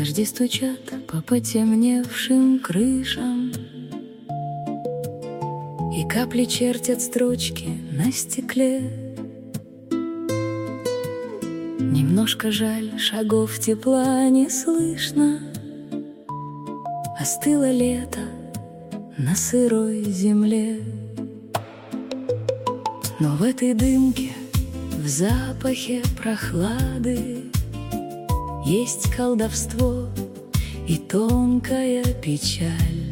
Дожди стучат по потемневшим крышам, и капли чертят строчки на стекле. Немножко жаль, шагов тепла не слышно. Остыло лето на сырой земле. Но в этой дымке, в запахе прохлады, есть колдовство и тонкая печаль.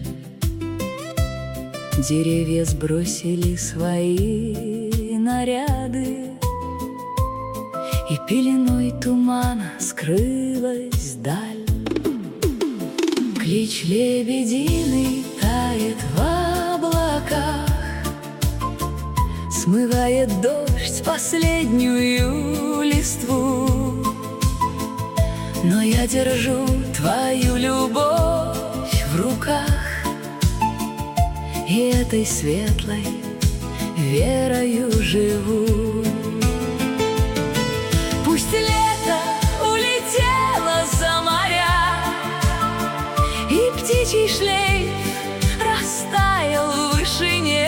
Деревья сбросили свои наряды, и пеленой тумана скрылась даль. Клич лебединый тает в облаках, смывает дождь последнюю листву. Но я держу твою любовь в руках, и этой светлой верою живу. Пусть лето улетело за моря, и птичий шлейф растаял в вышине.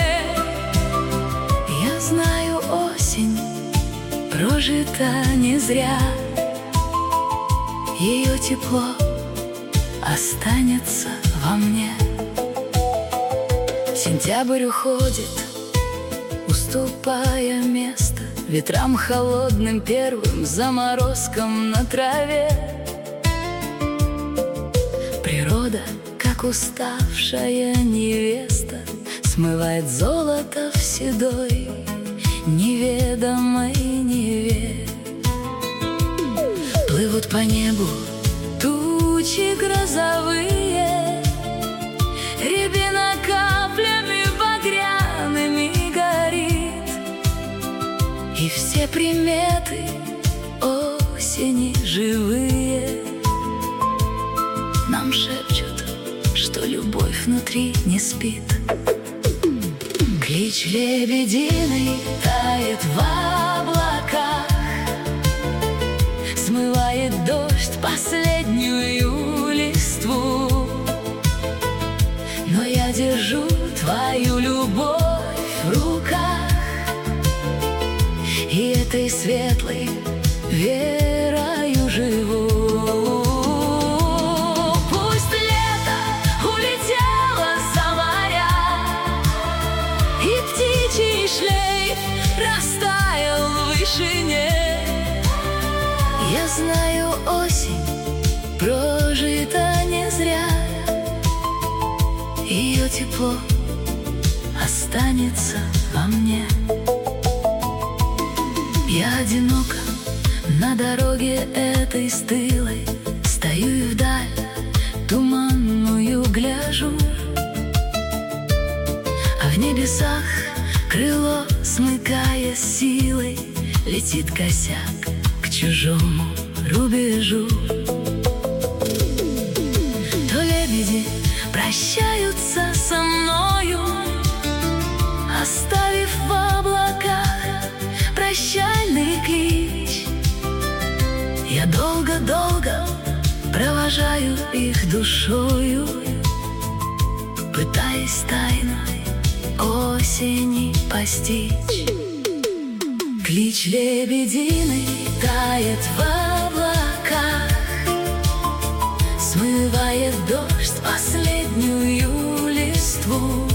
Я знаю, осень прожита не зря, ее тепло останется во мне. Сентябрь уходит, уступая место ветрам холодным, первым заморозкам на траве. Природа, как уставшая невеста, смывает золото в седой неведомой Неве. Плывут по небу тучи грозовые, рябина каплями багряными горит, и все приметы осени живые нам шепчут, что любовь внутри не спит. Клич лебединый тает в облаках, смывает дождь последнюю листву. Но я держу твою любовь в руках, и этой светлой верою живу. Пусть лето улетело за моря, и птичий шлейф растаял в вышине. Я знаю, осень прожита не зря, ее тепло останется во мне. Я одиноко на дороге этой стылой стою и вдаль туманную гляжу, а в небесах крыло, смыкая силой, летит косяк к чужому рубежу. То лебеди прощаются со мною, оставив в облаках прощальный клич. Я долго-долго провожаю их душою, пытаясь тайну осени постичь. Клич лебединый тает в облаках, смывает дождь последнюю листву.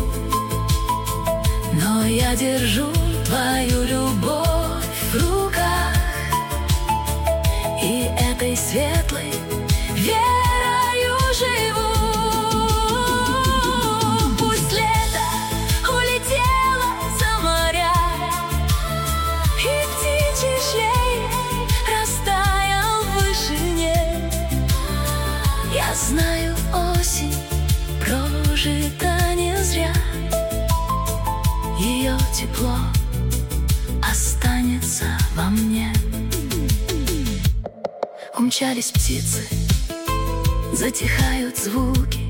Но я держу твою любовь в руках, и этой светлой верою живу. Пусть лето улетело за моря, и птичий шлейф растаял в вышине. Я знаю, осень прожита не зря, ее тепло останется во мне. Умчались птицы, затихают звуки,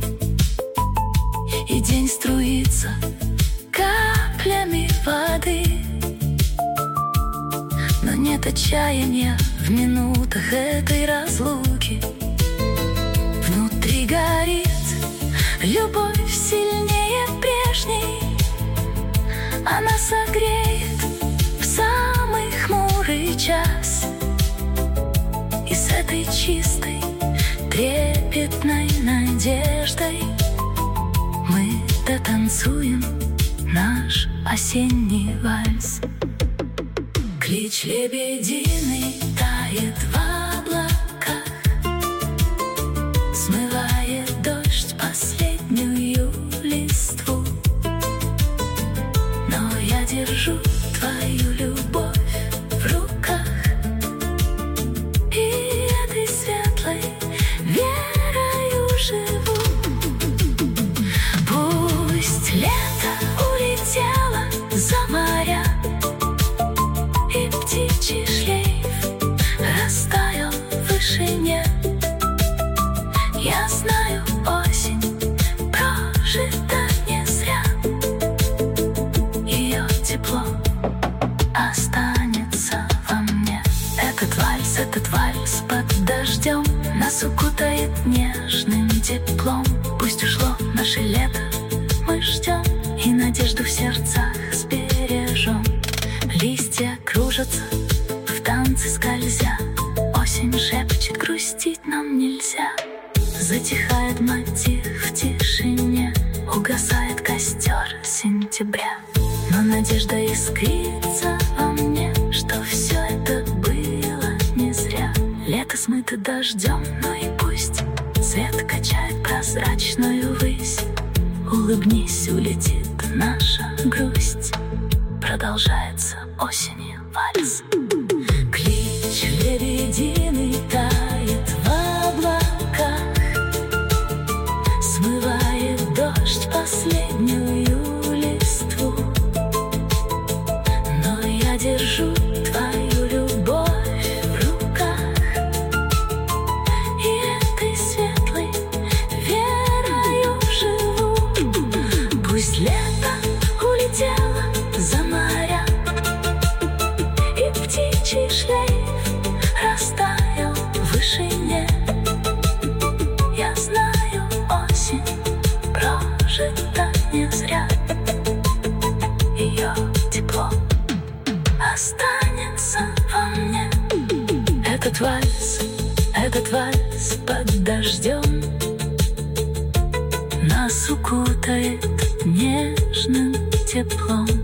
и день струится каплями воды. Но нет отчаяния в минутах этой разлуки. горит, любовь сильнее прежней. Она согреет в самый хмурый час. И с этой чистой, трепетной надеждой мы дотанцуем наш осенний вальс. Клич лебединый тает в облаках, смывает дождь последнюю листву. Но я держу твою любовь в руках, и этой светлой верою живу. Пусть лето улетело за моря, и птичий шлейф растаял в вышине. Я знаю, осень прожита не зря. Ее тепло останется во мне. Этот вальс под дождем нас укутает нежным теплом. Пусть ушло наше лето, мы ждем, и надежду в сердцах сбережем. Листья кружатся, в танце скользя. Осень шепчет, грустить нам нельзя. Затихает мотив в тишине, угасает костер сентября. Но надежда искрится во мне, что все это было не зря. Лето смыто дождем, но и пусть свет качает прозрачную высь. Улыбнись, улетит наша грусть. Продолжается осенью вальс. Клич лебединый тает в облаках, смывает дождь последнюю листву. Но я держу твою любовь в руках, и этой светлой верою живу. Пусть лето улетело за моря, и птичий шлейф растаял в вышине. Я знаю, осень прожита не зря. Ее тепло останется во мне. Этот вальс под дождем нас укутает нежным теплом.